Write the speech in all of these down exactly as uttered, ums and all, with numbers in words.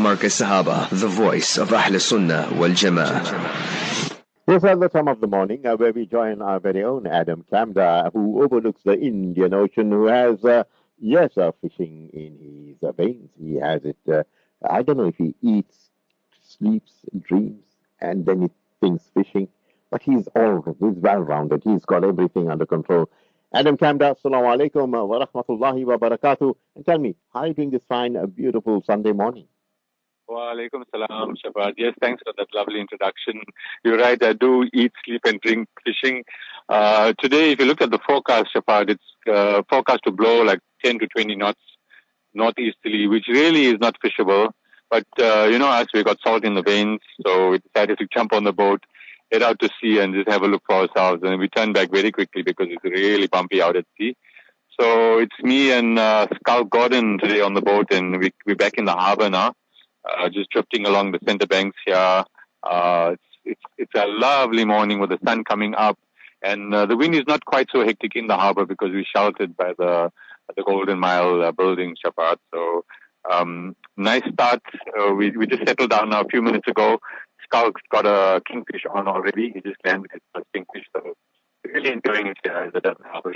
Marcus Sahaba, the voice of Ahl Sunnah wal Jama'ah. This is the time of the morning uh, where we join our very own Adam Kamda, who overlooks the Indian Ocean, who has, uh, yes, uh, fishing in his uh, veins. He has it, uh, I don't know if he eats, sleeps, dreams, and then he thinks fishing, but he's all, he's well-rounded. He's got everything under control. Adam Kamda, assalamu alaikum wa rahmatullahi wa barakatuh. And tell me, how are you doing this fine, uh, beautiful Sunday morning? Wa alaikum salam, Shabbat. Yes, thanks for that lovely introduction. You're right, I do eat, sleep, and drink fishing. Uh, today, if you look at the forecast, Shabbat, it's uh, forecast to blow like ten to twenty knots northeasterly, which really is not fishable. But, uh, you know, us, we got salt in the veins, so we decided to jump on the boat, head out to sea, and just have a look for ourselves. And we turned back very quickly because it's really bumpy out at sea. So it's me and uh, Skulk Gordon today on the boat, and we, we're back in the harbor now. Uh, just drifting along the center banks here. Uh, it's, it's, it's a lovely morning with the sun coming up, and uh, the wind is not quite so hectic in the harbor because we're sheltered by the the Golden Mile uh, building, Shabbat. So um, nice start. Uh, we we just settled down now a few minutes ago. Skulk's got a kingfish on already. He just landed his first kingfish, so really enjoying it here at the Durban Harbor.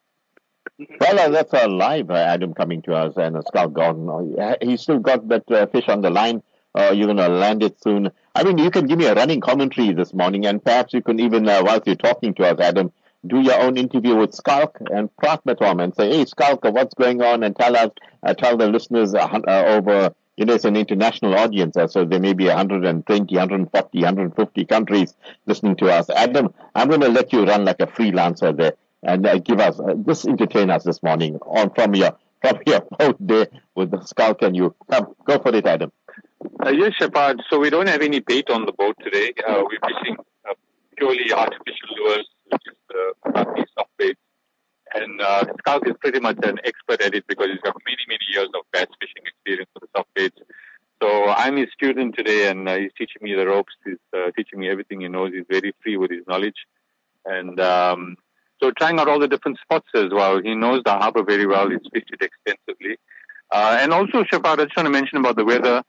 Well, uh, that's a live uh, Adam coming to us, and a Skulk Gordon. Uh, he's still got that uh, fish on the line. Uh, you're going to land it soon. I mean, you can give me a running commentary this morning, and perhaps you can even, uh, whilst you're talking to us, Adam, do your own interview with Skulk and Prat Matom and say, hey, Skulk, what's going on? And tell us, uh, tell the listeners uh, uh, over, you know, it's an international audience, uh, so there may be one hundred twenty, one hundred forty, one hundred fifty countries listening to us. Adam, I'm going to let you run like a freelancer there. And uh, give us, uh, just entertain us this morning on from your from your boat there with the Skulk and you. Come, go for it, Adam. Uh, yes, Shepard. So we don't have any bait on the boat today. Uh, we're fishing uh, purely artificial lures, which is uh, soft bait. And uh, Skulk is pretty much an expert at it because he's got many, many years of bass fishing experience with the soft baits. So I'm his student today, and uh, he's teaching me the ropes. He's uh, teaching me everything he knows. He's very free with his knowledge. And um, So trying out all the different spots as well. He knows the harbor very well. He's fished it extensively. Uh, and also, Shafar, I just want to mention about the weather.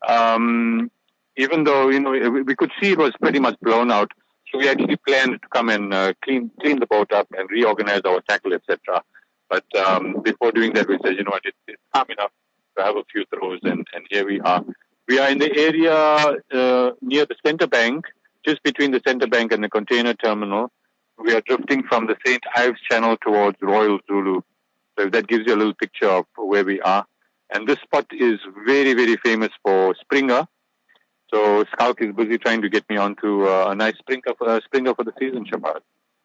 Um, even though, you know, we could see it was pretty much blown out. So we actually planned to come and uh, clean clean the boat up and reorganize our tackle, et cetera. But um, before doing that, we said, you know what, it, it's calm enough to have a few throws. And, and here we are. We are in the area uh, near the center bank, just between the center bank and the container terminal. We are drifting from the Saint Ives Channel towards Royal Zulu. So that gives you a little picture of where we are. And this spot is very, very famous for Springer. So Skulk is busy trying to get me onto uh, a nice Springer for, uh, Springer for the season, Shabbat.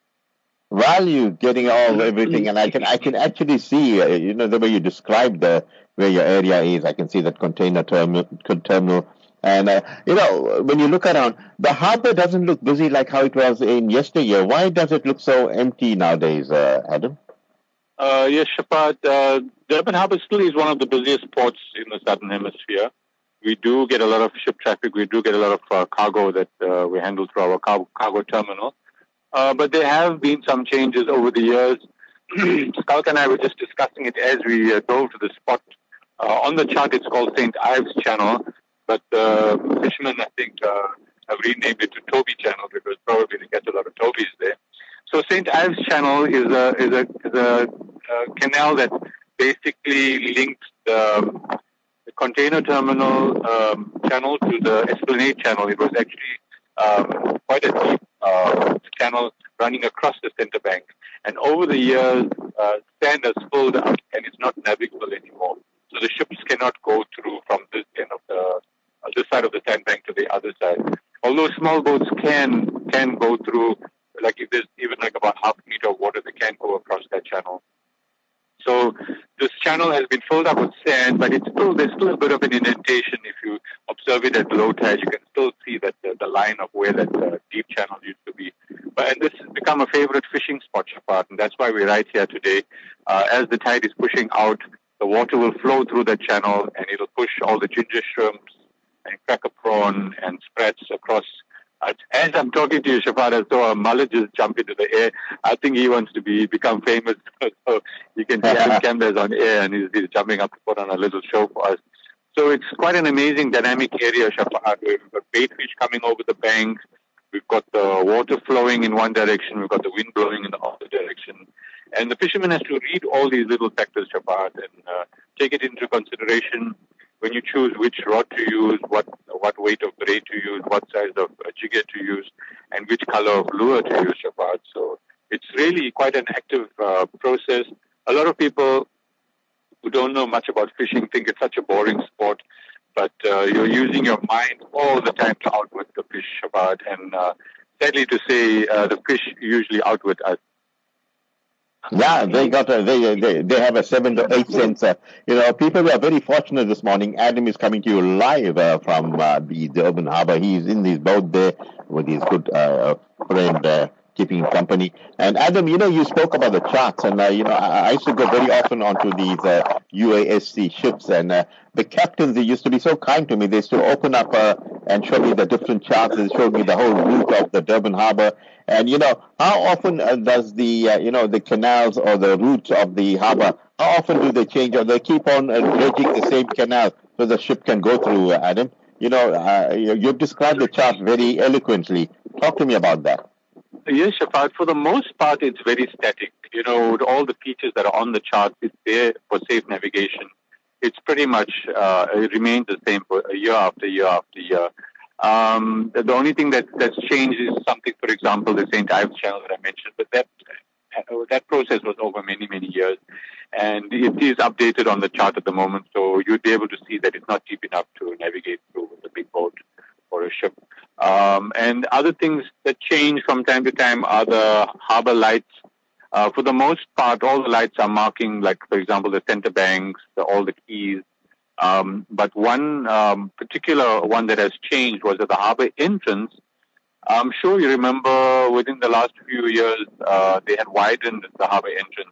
Well, you're getting all everything, and I can I can actually see, uh, you know, the way you described the where your area is. I can see that container terminal. terminal. And, uh, you know, when you look around, the harbor doesn't look busy like how it was in yesteryear. Why does it look so empty nowadays, uh, Adam? Uh, yes, Shapat. Uh, Durban Harbor still is one of the busiest ports in the Southern Hemisphere. We do get a lot of ship traffic. We do get a lot of uh, cargo that uh, we handle through our car- cargo terminal. Uh, but there have been some changes over the years. Skulk and I were just discussing it as we uh, drove to the spot. Uh, on the chart, it's called Saint Ives Channel. But uh, fishermen, I think, uh, have renamed it to Toby Channel because probably they get a lot of Tobies there. So Saint Ives Channel is a is a, is a, a canal that basically links the, the container terminal um, channel to the Esplanade Channel. It was actually um, quite a deep uh, channel running across the center bank. And over the years, uh, sand has filled up and it's not navigable anymore. So the ships cannot go through from this end of the uh, this side of the sandbank to the other side. Although small boats can can go through, like if there's even like about half a meter of water, they can go across that channel. So this channel has been filled up with sand, but it's still there's still a bit of an indentation. If you observe it at low tide, you can still see that the, the line of where that uh, deep channel used to be. But and this has become a favorite fishing spot, Shafat, and that's why we're right here today. Uh, as the tide is pushing out, the water will flow through the channel, and it'll push all the ginger shrimps and cracker prawn and sprats across. Uh, as I'm talking to you, Shafat, I saw a mullet just jump into the air. I think he wants to be become famous. So you can see Adam Kamda is on air, and he's, he's jumping up to put on a little show for us. So it's quite an amazing dynamic area, Shafaat. We've got bait fish coming over the banks. We've got the water flowing in one direction. We've got the wind blowing in the other direction. And the fisherman has to read all these little factors, Shafaat, and uh, take it into consideration when you choose which rod to use, what what weight of braid to use, what size of uh, jigger to use, and which color of lure to use, Shafaat. So it's really quite an active uh, process. A lot of people who don't know much about fishing think it's such a boring sport, but uh, you're using your mind all the time to outwit the fish, Shafaat. And uh, sadly to say, uh, the fish usually outwit us. Yeah, they got a, they they they have a seven to eight cents. Uh, you know, people are very fortunate this morning. Adam is coming to you live uh, from uh, the Durban Harbour. He's in his boat there with his good uh, friend uh, keeping him company. And Adam, you know, you spoke about the charts, and uh, you know, I, I used to go very often onto these uh, U A S C ships, and uh, the captains, they used to be so kind to me. They used to open up uh, and show me the different charts. They showed me the whole route of the Durban Harbour. And, you know, how often uh, does the, uh, you know, the canals or the routes of the harbour, how often do they change, or they keep on uh, dredging the same canal so the ship can go through, uh, Adam? You know, uh, you- you've described the chart very eloquently. Talk to me about that. Yes, Shafaat, for the most part, it's very static. You know, with all the features that are on the chart, it's there for safe navigation. It's pretty much, uh, it remains the same for year after year after year. Um, the only thing that, that's changed is something, for example, the Saint Ives Channel that I mentioned, but that that process was over many, many years. And it is updated on the chart at the moment, so you'd be able to see that it's not deep enough to navigate through with a big boat or a ship. Um, and other things that change from time to time are the harbor lights. Uh, for the most part, all the lights are marking, like, for example, the center banks, the, all the quays. Um, but one um, particular one that has changed was at the harbor entrance. I'm sure you remember within the last few years, uh, they had widened the harbor entrance.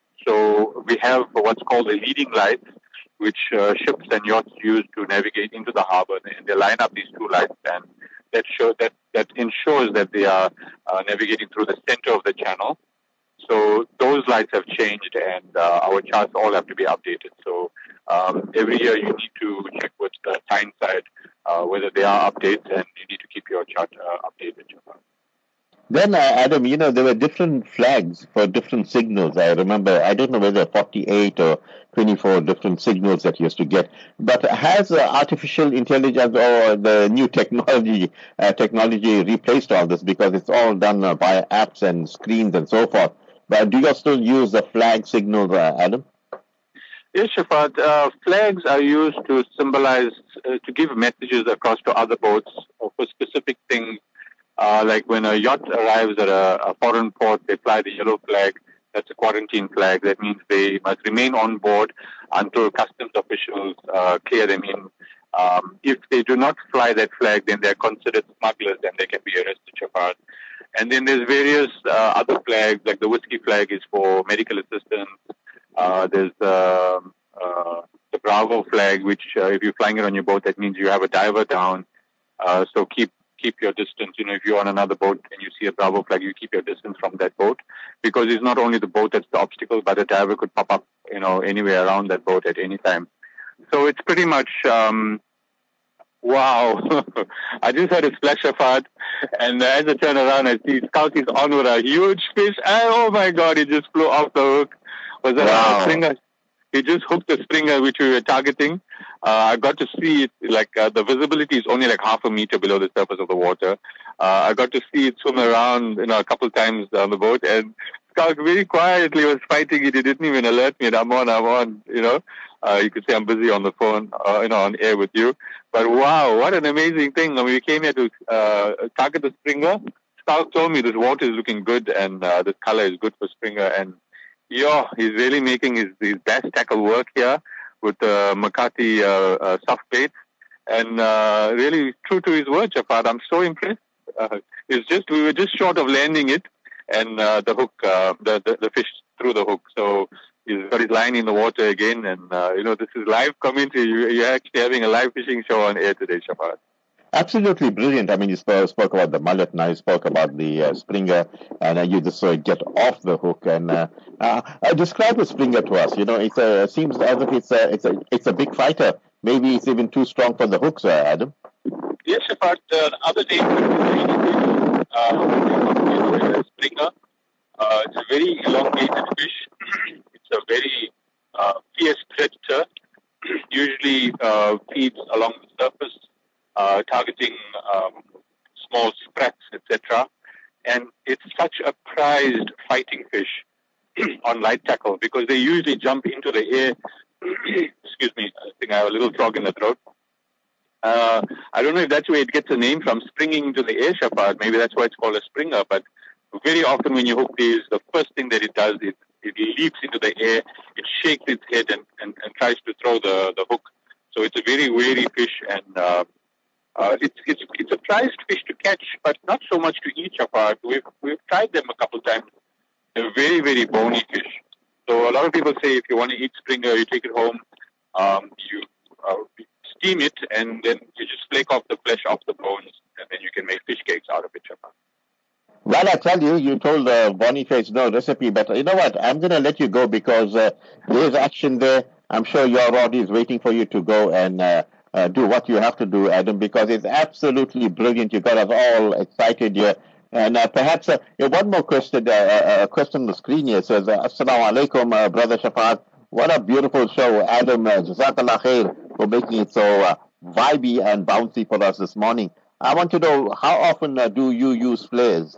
So we have what's called the leading lights, which uh, ships and yachts use to navigate into the harbor. And they line up these two lights, and that show, that that ensures that they are uh, navigating through the center of the channel. So those lights have changed, and uh, our charts all have to be updated. So um, every year you need to check with the Tyneside uh, whether they are updates, and you need to keep your chart uh, updated. Then, uh, Adam, you know, there were different flags for different signals. I remember, I don't know whether forty-eight or twenty-four different signals that you used to get. But has uh, artificial intelligence or the new technology uh, technology replaced all this, because it's all done uh, by apps and screens and so forth? But do you still use the flag signals, uh, Adam? Yes, Shafaat. Uh, flags are used to symbolize, uh, to give messages across to other boats for specific things. Uh, like when a yacht arrives at a, a foreign port, they fly the yellow flag. That's a quarantine flag. That means they must remain on board until customs officials uh, clear them in. Um, if they do not fly that flag, then they're considered smugglers and they can be arrested, Shafaat. And then there's various uh, other flags, like the whiskey flag is for medical assistance. Uh, there's uh, uh, the Bravo flag, which uh, if you're flying it on your boat, that means you have a diver down. Uh, so keep keep your distance. You know, if you're on another boat and you see a Bravo flag, you keep your distance from that boat, because it's not only the boat that's the obstacle, but a diver could pop up, you know, anywhere around that boat at any time. So it's pretty much, um, wow. I just had a splash of heart, and as I turn around, I see Scout is on with a huge fish, and oh my God, it just flew off the hook. Was that Wow. a stringer? He just hooked the stringer which we were targeting. Uh, I got to see it, like uh, the visibility is only like half a meter below the surface of the water. Uh, I got to see it swim around, you know, a couple times on the boat, and Scout very quietly was fighting it. He didn't even alert me. And I'm on, I'm on, you know. Uh, you could say I'm busy on the phone, uh, you know, on air with you. But wow, what an amazing thing. I mean, we came here to uh, target the stringer. Scout told me this water is looking good, and uh, this color is good for stringer. And yeah, he's really making his, his best tackle work here with the uh, Makati uh, uh, soft bait, and uh, really true to his word, Shafaat. I'm so impressed. Uh, it's just we were just short of landing it, and uh, the hook, uh, the, the the fish threw the hook. So he's got his line in the water again, and uh, you know, this is live commentary. You, you're actually having a live fishing show on air today, Shafaat. Absolutely brilliant. I mean, you spoke, spoke about the mullet, now you spoke about the uh, springer, and uh, you just saw it get off the hook. And uh, uh, uh, describe the springer to us. You know, it's a, it seems as if it's a, it's a, it's a big fighter. maybe it's even too strong for the hooks, uh, Adam. Yes, Shafat. Uh, the other name for uh, is springer. Uh, it's a very elongated fish. It's a very uh, fierce predator. Usually uh, feeds along the surface, uh, targeting um, small sprats, et cetera. And it's such a prized fighting fish on light tackle because they usually jump into the air. Excuse me, I think I have a little frog in the throat. Uh, I don't know if that's where it gets a name from, springing into the air, Shafat. Maybe that's why it's called a springer. But very often when you hook these, the first thing that it does is it leaps into the air, it shakes its head and, and, and tries to throw the, the hook. So it's a very wary fish, and uh, uh, it's, it's it's a prized fish to catch, but not so much to eat, Shafat. We've, we've tried them a couple of times. They're very, very bony fish. So a lot of people say if you want to eat springer, you take it home, um, you uh, steam it, and then you just flake off the flesh off the bones, and then you can make fish cakes out of it, Shafat. Well, I tell you, you told uh, Boniface no recipe, but you know what? I'm going to let you go because uh, there's action there. I'm sure your rod is waiting for you to go and uh, uh, do what you have to do, Adam, because it's absolutely brilliant. You got us all excited here. And uh, perhaps uh, one more question, uh, a question on the screen here says, uh, Assalamu alaikum, uh, Brother Shafat. What a beautiful show, Adam. Uh, Jazakallah khair for making it so uh, vibey and bouncy for us this morning. I want to know, how often uh, do you use flares?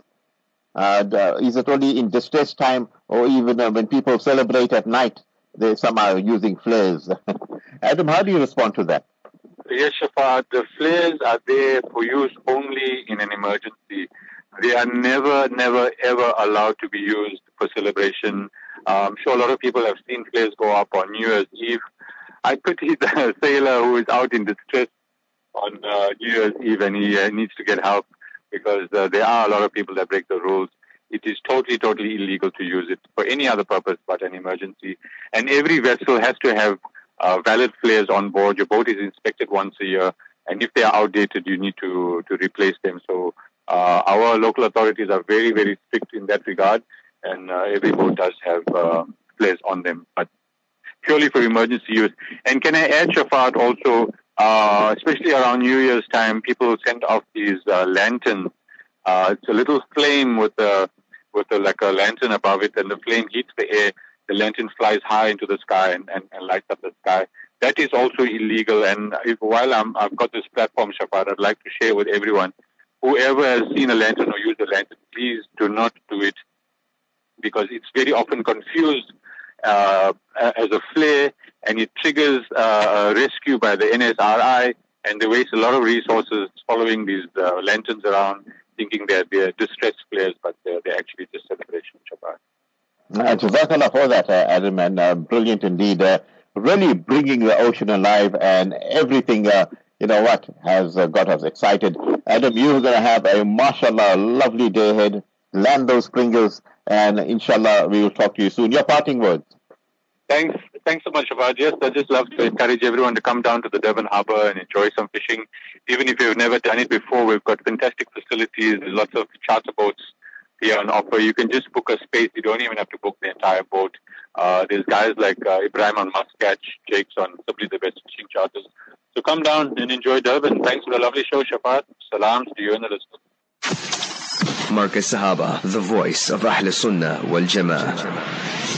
Uh, is it only in distress time, or even uh, when people celebrate at night, they some are using flares? Adam, how do you respond to that? Yes, Shafat, the flares are there for use only in an emergency. They are never, never, ever allowed to be used for celebration. Uh, I'm sure a lot of people have seen flares go up on New Year's Eve. I pity the sailor who is out in distress on uh, New Year's Eve and he uh, needs to get help, because uh, there are a lot of people that break the rules. It is totally, totally illegal to use it for any other purpose but an emergency. And every vessel has to have uh, valid flares on board. Your boat is inspected once a year, and if they are outdated, you need to, to replace them. So uh, our local authorities are very, very strict in that regard, and uh, every boat does have uh, flares on them, but purely for emergency use. And can I add, Shafat, also, Uh, especially around New Year's time, people send off these uh, lanterns. Uh, it's a little flame with a with a, like a lantern above it, and the flame heats the air. The lantern flies high into the sky and, and, and lights up the sky. That is also illegal. And if, while I'm, I've got this platform, Shafat, I'd like to share with everyone. Whoever has seen a lantern or used a lantern, please do not do it, because it's very often confused uh, as a flare, and it triggers uh, a rescue by the N S R I, and they waste a lot of resources following these uh, lanterns around, thinking that they're distress flares, but they're, they're actually just celebration, Shafat. Uh, Jazakallah for that, uh, Adam, and uh, brilliant indeed. Uh, really bringing the ocean alive, and everything, uh, you know what, has uh, got us excited. Adam, you're going to have a, mashallah, lovely day ahead. Land those springers, and inshallah, we will talk to you soon. Your parting words. Thanks. Thanks so much, Shafat. Yes, I just love to encourage everyone to come down to the Durban Harbour and enjoy some fishing. Even if you've never done it before, we've got fantastic facilities. There's lots of charter boats here on offer. You can just book a space. You don't even have to book the entire boat. Uh, there's guys like uh, Ibrahim on Muscat, Jake's on Simply the Best Fishing Charters. So come down and enjoy Durban. Thanks for the lovely show, Shafat. Salams to you and the listeners. Marcus Sahaba, the voice of Ahl Sunnah wal Jama'ah.